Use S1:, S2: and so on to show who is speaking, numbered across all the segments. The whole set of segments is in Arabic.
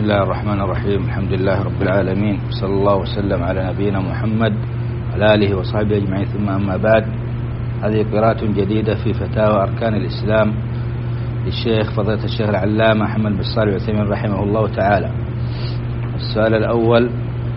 S1: الله الرحمن الرحيم. الحمد لله رب العالمين، صلى الله وسلم على نبينا محمد وعلى آله وصحبه أجمعين، ثم أما بعد. هذه قراءة جديدة في فتاوى أركان الإسلام للشيخ فضيلة الشيخ العلامة محمد بن صالح العثيمين رحمه الله تعالى. السؤال الأول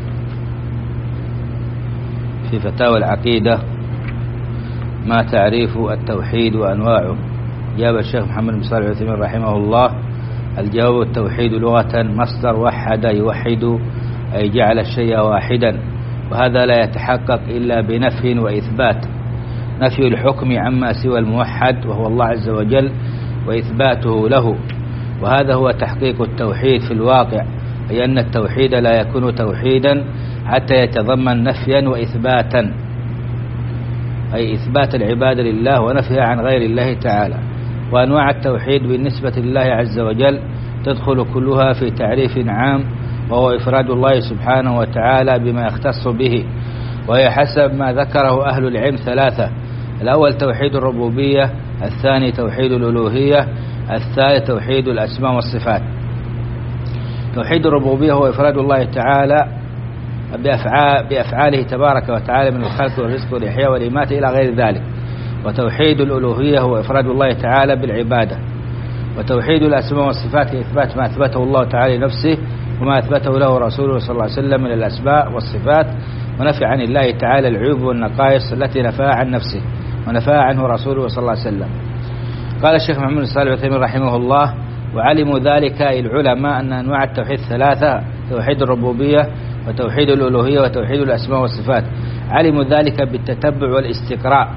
S1: في فتاوى العقيدة: ما تعريف التوحيد وأنواعه؟ جاب الشيخ محمد بن صالح العثيمين رحمه الله: الجواب: التوحيد لغة مصدر وحد يوحد، أي جعل الشيء واحدا، وهذا لا يتحقق إلا بنفي وإثبات. نفي الحكم عما سوى الموحد وهو الله عز وجل، وإثباته له، وهذا هو تحقيق التوحيد في الواقع، أي أن التوحيد لا يكون توحيدا حتى يتضمن نفيا وإثباتا، أي إثبات العبادة لله ونفيها عن غير الله تعالى. وأنواع التوحيد بالنسبة لله عز وجل تدخل كلها في تعريف عام، وهو إفراد الله سبحانه وتعالى بما يختص به، وهي حسب ما ذكره أهل العلم ثلاثة: الأول توحيد الربوبية، الثاني توحيد الألوهية، الثالث توحيد الأسماء والصفات. توحيد الربوبية هو إفراد الله تعالى بأفعاله تبارك وتعالى من الخلق والرزق والإحياء والإماتة إلى غير ذلك. وتوحيد الألوهية هو إفراد الله تعالى بالعبادة. وتوحيد الأسماء والصفات إثبات ما أثبته الله تعالى لنفسه وما أثبته له رسوله صلى الله عليه وسلم من الأسماء والصفات، ونفي عن الله تعالى العيوب والنقائص التي نفاها عن نفسه ونفاها عنه رسوله صلى الله عليه وسلم. قال الشيخ محمد بن صالح العثيمين رحمه الله: وعلموا ذلك العلماء أن أنواع التوحيد ثلاثة: توحيد الربوبية وتوحيد الألوهية وتوحيد الأسماء والصفات. علموا ذلك بالتتبع والاستقراء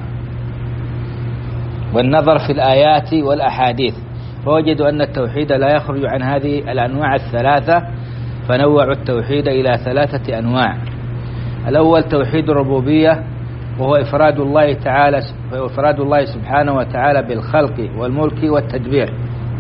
S1: والنظر في الآيات والأحاديث، فوجدوا أن التوحيد لا يخرج عن هذه الأنواع الثلاثة، فنوعوا التوحيد إلى ثلاثة أنواع. الأول توحيد الربوبية، وهو إفراد الله سبحانه وتعالى بالخلق والملك والتدبير.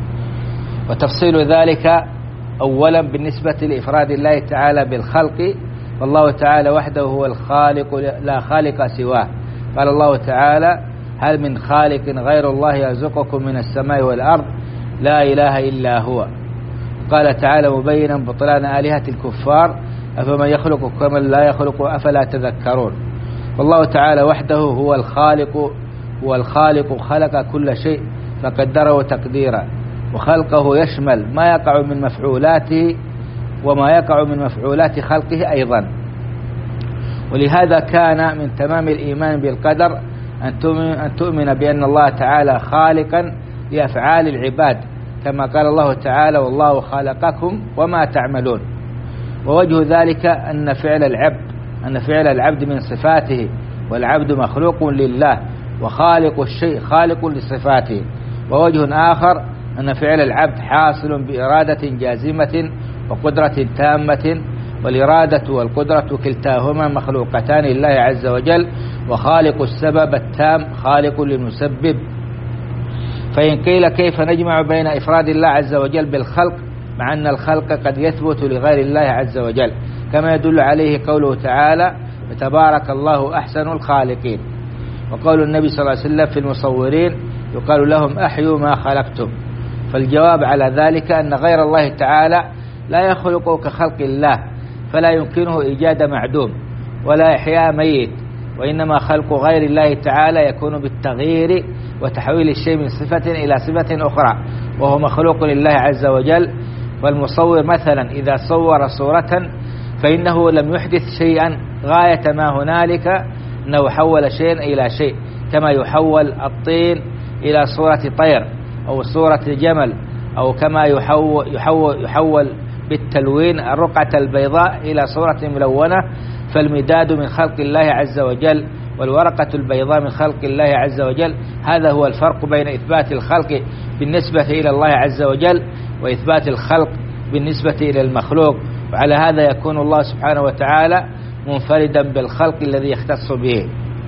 S1: وتفصيل ذلك: أولا بالنسبة لإفراد الله تعالى بالخلق، والله تعالى وحده هو الخالق لا خالق سواه. قال الله تعالى: هل من خالق غير الله يرزقكم من السماء والأرض؟ لا إله إلا هو. قال تعالى مبينا بطلان آلهة الكفار: أفمن يخلق كمن لا يخلق أفلا تذكرون. والله تعالى وحده هو الخالق خلق كل شيء فقدره تقديرا، وخلقه يشمل ما يقع من مفعولاته وما يقع من مفعولات خلقه أيضا. ولهذا كان من تمام الإيمان بالقدر أن تؤمن بأن الله تعالى خالقا لأفعال العباد، كما قال الله تعالى: والله خلقكم وما تعملون. ووجه ذلك أن فعل العبد من صفاته، والعبد مخلوق لله، وخالق الشيء خالق لصفاته. ووجه آخر أن فعل العبد حاصل بإرادة جازمة وقدرة تامة، والإرادة والقدرة كلتاهما مخلوقتان لله عز وجل، وخالق السبب التام خالق للمسبب. فإن قيل كيف نجمع بين إفراد الله عز وجل بالخلق مع أن الخلق قد يثبت لغير الله عز وجل، كما يدل عليه قوله تعالى: فتبارك الله أحسن الخالقين. وقول النبي صلى الله عليه وسلم في المصورين: يقال لهم أحيوا ما خلقتم. فالجواب على ذلك أن غير الله تعالى لا يخلق كخلق الله، فلا يمكنه إيجاد معدوم ولا إحياء ميت، وإنما خلق غير الله تعالى يكون بالتغيير وتحويل الشيء من صفة إلى صفة أخرى، وهو مخلوق لله عز وجل. والمصور مثلا إذا صور صورة فإنه لم يحدث شيئا غاية ما هنالك، أنه حول شيئا إلى شيء، كما يحول الطين إلى صورة طير أو صورة جمل، أو كما يحول بالتلوين الرقعة البيضاء إلى صورة ملونة. فالمداد من خلق الله عز وجل، والورقة البيضاء من خلق الله عز وجل. هذا هو الفرق بين إثبات الخلق بالنسبة إلى الله عز وجل وإثبات الخلق بالنسبة إلى المخلوق. وعلى هذا يكون الله سبحانه وتعالى منفردا بالخلق الذي يختص به.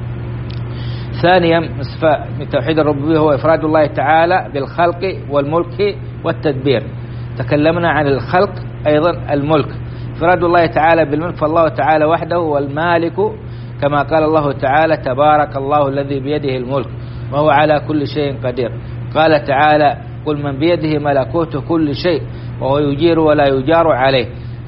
S1: ثانيا من توحيد الربوبية هو إفراد الله تعالى بالخلق والملك والتدبير. تكلمنا عن الخلق، أيضا الملك. إفراد الله تعالى بالملك، فالله تعالى وحده هو المالك، كما قال الله تعالى: تبارك الله الذي بيده الملك وهو على كل شيء قدير. قال تعالى: قل من بيده ملكوت كل شيء وهو يجير ولا يجار عليه.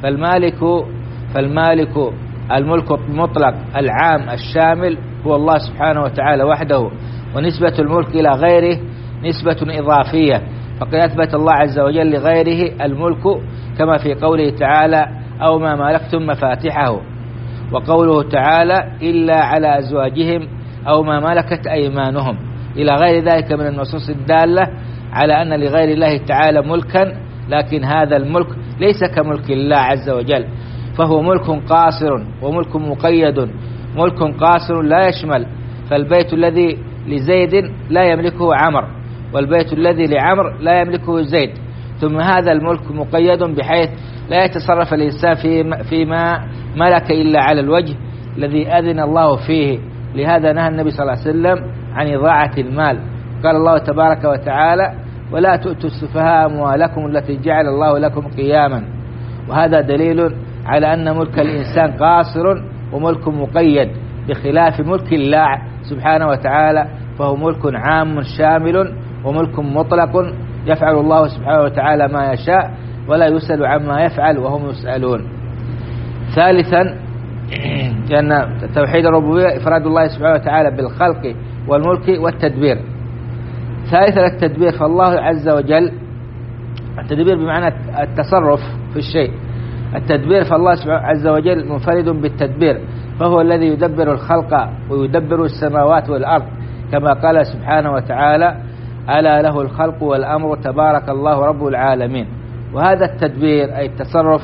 S1: فالمالك الملك المطلق العام الشامل هو الله سبحانه وتعالى وحده، ونسبة الملك إلى غيره نسبة إضافية، فقد أثبت الله عز وجل لغيره الملك كما في قوله تعالى أو ما ملكتم مفاتحه، وقوله تعالى إلا على أزواجهم أو ما ملكت أيمانهم، إلى غير ذلك من النصوص الدالة على أن لغير الله تعالى ملكا، لكن هذا الملك ليس كملك الله عز وجل، فهو ملك قاصر وملك مقيد. ملك قاصر لا يشمل، فالبيت الذي لزيد لا يملكه عمر، والبيت الذي لعمر لا يملكه زيد. ثم هذا الملك مقيد بحيث لا يتصرف الإنسان فيما ملك إلا على الوجه الذي أذن الله فيه. لهذا نهى النبي صلى الله عليه وسلم عن إضاعة المال. قال الله تبارك وتعالى ولا تؤتوا السفهاء أموالكم التي جعل الله لكم قياما. وهذا دليل على أن ملك الإنسان قاصر وملك مقيد، بخلاف ملك الله سبحانه وتعالى فهو ملك عام شامل وملك مطلق، يفعل الله سبحانه وتعالى ما يشاء ولا يسأل عما يفعل وهم يسألون. ثالثا لأن توحيد الربوبية إفراد الله سبحانه وتعالى بالخلق والملك والتدبير. ثالثا التدبير، فالله عز وجل التدبير بمعنى التصرف في الشيء. التدبير فالله عز وجل منفرد بالتدبير، فهو الذي يدبر الخلق ويدبر السماوات والأرض، كما قال سبحانه وتعالى ألا له الخلق والأمر تبارك الله رب العالمين. وهذا التدبير أي التصرف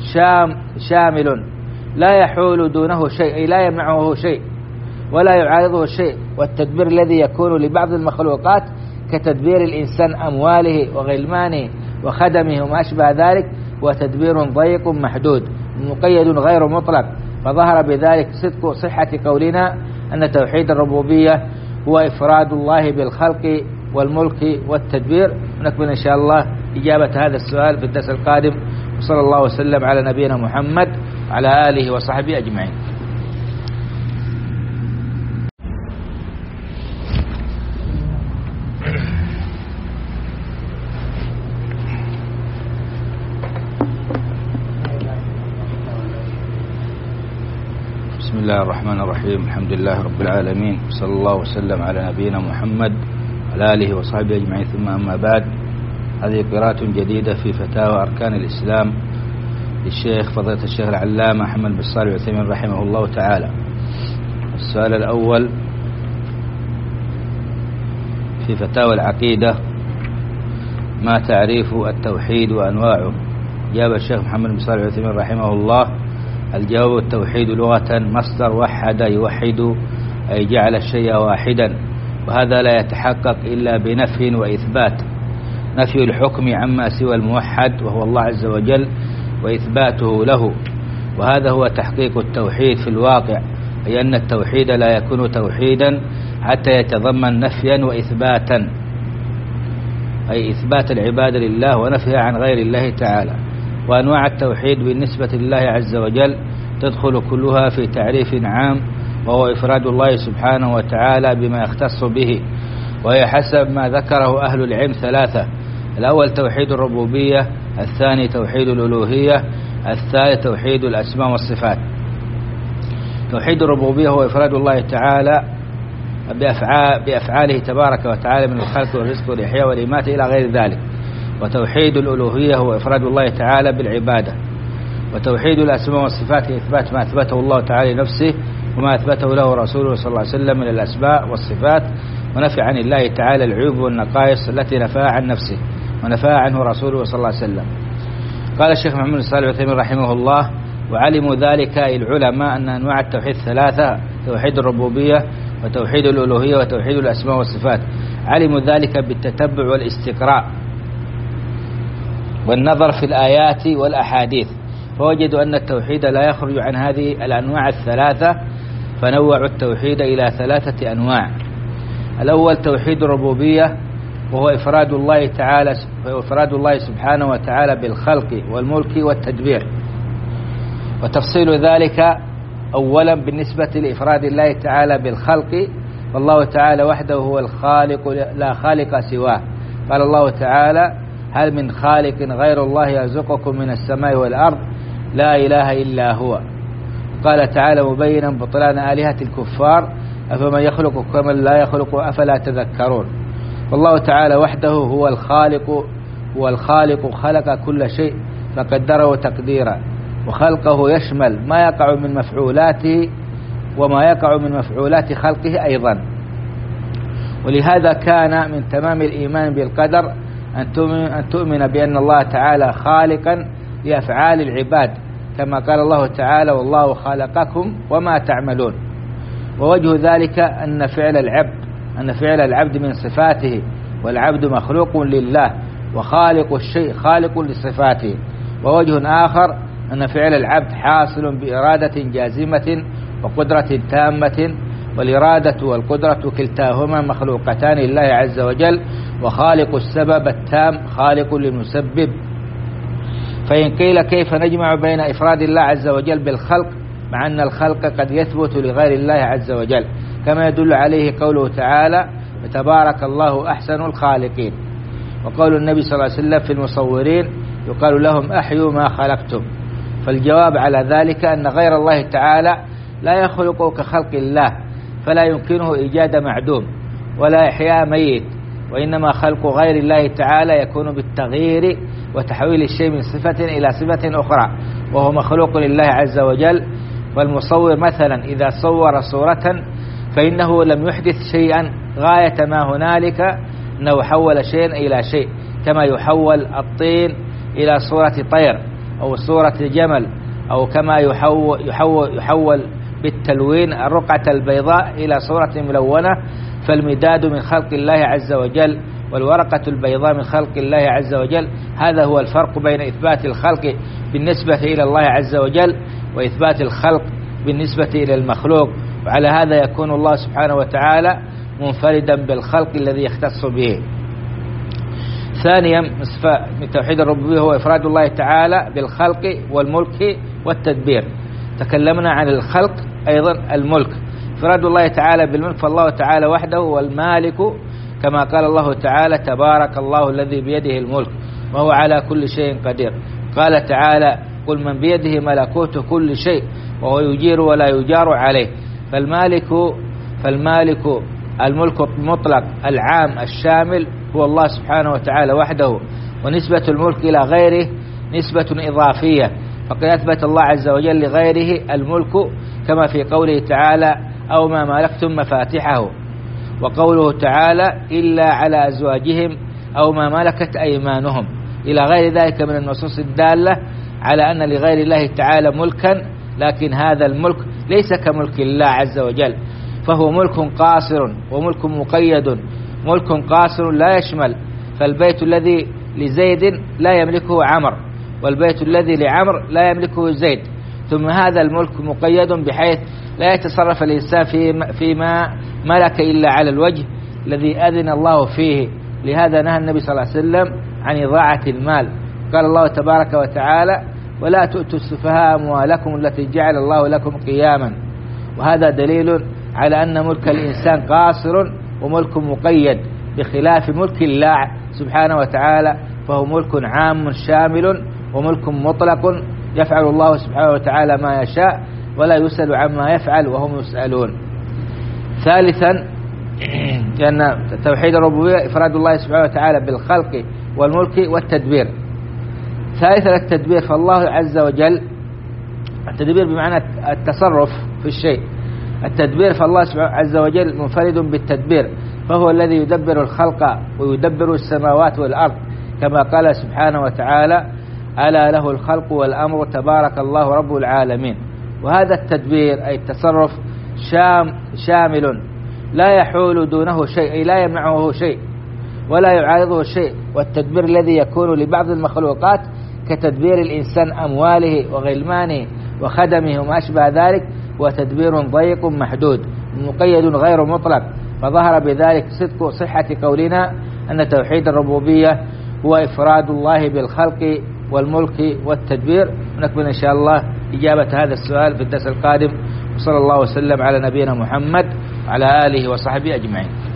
S1: شامل لا يحول دونه شيء، أي لا يمنعه شيء ولا يعارضه شيء. والتدبير الذي يكون لبعض المخلوقات كتدبير الإنسان أمواله وغلمانه وخدمه وما أشبه ذلك، وتدبير ضيق محدود مقيد غير مطلق. فظهر بذلك صدق صحة قولنا أن توحيد الربوبية هو إفراد الله بالخلق والملك والتدبير. ونكمل إن شاء الله إجابة هذا السؤال في الدرس القادم، وصلى الله وسلم على نبينا محمد وعلى آله وصحبه أجمعين. بسم الله الرحمن الرحيم، الحمد لله رب العالمين، صلى الله وسلم على نبينا محمد وعلى آله وصحبه أجمعين. ثم أما بعد، هذه قراءة جديدة في فتاوى أركان الإسلام للشيخ فضيلة الشيخ العلامة محمد بن صالح العثيمين رحمه الله تعالى. السؤال الأول في فتاوى العقيدة: ما تعريف التوحيد وأنواعه؟ جاب الشيخ محمد بن صالح العثيمين رحمه الله: الجواب: التوحيد لغة مصدر وحد يوحد، أي جعل الشيء واحدا، وهذا لا يتحقق إلا بنفي وإثبات. نفي الحكم عما سوى الموحد وهو الله عز وجل وإثباته له، وهذا هو تحقيق التوحيد في الواقع، أي أن التوحيد لا يكون توحيدا حتى يتضمن نفيا وإثباتا، أي إثبات العبادة لله ونفيها عن غير الله تعالى. وأنواع التوحيد بالنسبة لله عز وجل تدخل كلها في تعريف عام، وهو إفراد الله سبحانه وتعالى بما يختص به، وهي حسب ما ذكره أهل العلم ثلاثة: الأول توحيد الربوبية، الثاني توحيد الألوهية، الثالث توحيد الأسماء والصفات. توحيد الربوبية هو إفراد الله تعالى بأفعاله تبارك وتعالى من الخلق والرزق والإحياء والإماتة إلى غير ذلك. وتوحيد الألوهية هو إفراد الله تعالى بالعبادة. وتوحيد الأسماء والصفات هي إثبات ما أثبته الله تعالى لنفسه وما أثبته له رسوله صلى الله عليه وسلم من الأسماء والصفات، ونفي عن الله تعالى العيوب والنقائص التي نفاها عن نفسه ونفاها عنه رسوله صلى الله عليه وسلم. قال الشيخ محمد بن صالح العثيمين رحمه الله: وعلموا ذلك العلماء أن أنواع التوحيد ثلاثة: توحيد الربوبية وتوحيد الألوهية وتوحيد الأسماء والصفات. علموا ذلك بالتتبع والاستقراء والنظر في الآيات والأحاديث، فوجدوا أن التوحيد لا يخرج عن هذه الأنواع الثلاثة، فنوعوا التوحيد إلى ثلاثة أنواع. الأول توحيد الربوبية، وهو إفراد الله سبحانه وتعالى بالخلق والملك والتدبير. وتفصيل ذلك: أولا بالنسبة لإفراد الله تعالى بالخلق، فالله تعالى وحده هو الخالق لا خالق سواه، قال الله تعالى: هل من خالق غير الله يرزقكم من السماء والأرض؟ لا إله إلا هو. قال تعالى مبينا بطلان آلهة الكفار: أفمن يخلق كمن لا يخلق أفلا تذكرون. والله تعالى وحده هو الخالق خلق كل شيء فقدره تقديرا، وخلقه يشمل ما يقع من مفعولاته وما يقع من مفعولات خلقه أيضا. ولهذا كان من تمام الإيمان بالقدر أن تؤمن بأن الله تعالى خالقا لأفعال العباد، كما قال الله تعالى: والله خلقكم وما تعملون. ووجه ذلك أن فعل العبد من صفاته، والعبد مخلوق لله، وخالق الشيء خالق لصفاته. ووجه آخر أن فعل العبد حاصل بإرادة جازمة وقدرة تامة، والإرادة والقدرة كلتاهما مخلوقتان لله عز وجل، وخالق السبب التام خالق للمسبب. فإن قيل كيف نجمع بين إفراد الله عز وجل بالخلق مع أن الخلق قد يثبت لغير الله عز وجل، كما يدل عليه قوله تعالى: فتبارك الله أحسن الخالقين. وقول النبي صلى الله عليه وسلم في المصورين: يقال لهم أحيوا ما خلقتم. فالجواب على ذلك أن غير الله تعالى لا يخلق كخلق الله، فلا يمكنه إيجاد معدوم ولا إحياء ميت، وإنما خلق غير الله تعالى يكون بالتغيير وتحويل الشيء من صفة إلى صفة أخرى، وهو مخلوق لله عز وجل. والمصور مثلا إذا صور صورة فإنه لم يحدث شيئا غاية ما هنالك، أنه حول شيئا إلى شيء، كما يحول الطين إلى صورة طير أو صورة جمل، أو كما يحول بالتلوين الرقعة البيضاء إلى صورة ملونة. فالمداد من خلق الله عز وجل، والورقة البيضاء من خلق الله عز وجل. هذا هو الفرق بين إثبات الخلق بالنسبة إلى الله عز وجل وإثبات الخلق بالنسبة إلى المخلوق. وعلى هذا يكون الله سبحانه وتعالى منفردا بالخلق الذي يختص به. ثانيا من توحيد الربوبية هو إفراد الله تعالى بالخلق والملك والتدبير. تكلمنا عن الخلق، أيضا الملك. إفراد الله تعالى بالملك، فالله تعالى وحده هو المالك، كما قال الله تعالى: تبارك الله الذي بيده الملك وهو على كل شيء قدير. قال تعالى: قل من بيده ملكوت كل شيء وهو يجير ولا يجار عليه. فالمالك الملك المطلق العام الشامل هو الله سبحانه وتعالى وحده. ونسبة الملك إلى غيره نسبة إضافية، فقد أثبت الله عز وجل لغيره الملك، كما في قوله تعالى: أو ما ملكتم مفاتحه. وقوله تعالى: إلا على أزواجهم أو ما ملكت أيمانهم، إلى غير ذلك من النصوص الدالة على أن لغير الله تعالى ملكا، لكن هذا الملك ليس كملك الله عز وجل، فهو ملك قاصر وملك مقيد. ملك قاصر لا يشمل، فالبيت الذي لزيد لا يملكه عمر، والبيت الذي لعمر لا يملكه زيد. ثم هذا الملك مقيد بحيث لا يتصرف الإنسان فيما ملك إلا على الوجه الذي أذن الله فيه. لهذا نهى النبي صلى الله عليه وسلم عن إضاعة المال. قال الله تبارك وتعالى: ولا تؤتوا السفهاء أموالكم التي جعل الله لكم قياما. وهذا دليل على أن ملك الإنسان قاصر وملك مقيد، بخلاف ملك الله سبحانه وتعالى، فهو ملك عام شامل وملك مطلق، يفعل الله سبحانه وتعالى ما يشاء ولا يسأل عما يفعل وهم يسألون. ثالثا، لأن توحيد الربوبية إفراد الله سبحانه وتعالى بالخلق والملك والتدبير. ثالثا التدبير، فالله عز وجل، التدبير بمعنى التصرف في الشيء. التدبير، فالله سبحانه عز وجل منفرد بالتدبير، فهو الذي يدبر الخلق ويدبر السماوات والأرض، كما قال سبحانه وتعالى: ألا له الخلق والأمر تبارك الله رب العالمين. وهذا التدبير أي التصرف شامل لا يحول دونه شيء، أي لا يمنعه شيء ولا يعارضه شيء. والتدبير الذي يكون لبعض المخلوقات كتدبير الإنسان أمواله وغلمانه وخدمه وما أشبه ذلك، وتدبير ضيق محدود مقيد غير مطلق. فظهر بذلك صدق صحة قولنا أن توحيد الربوبية هو إفراد الله بالخلق والملك والتدبير. ونكمل إن شاء الله إجابة هذا السؤال في الدرس القادم. وصلى الله وسلم على نبينا محمد وعلى آله وصحبه أجمعين.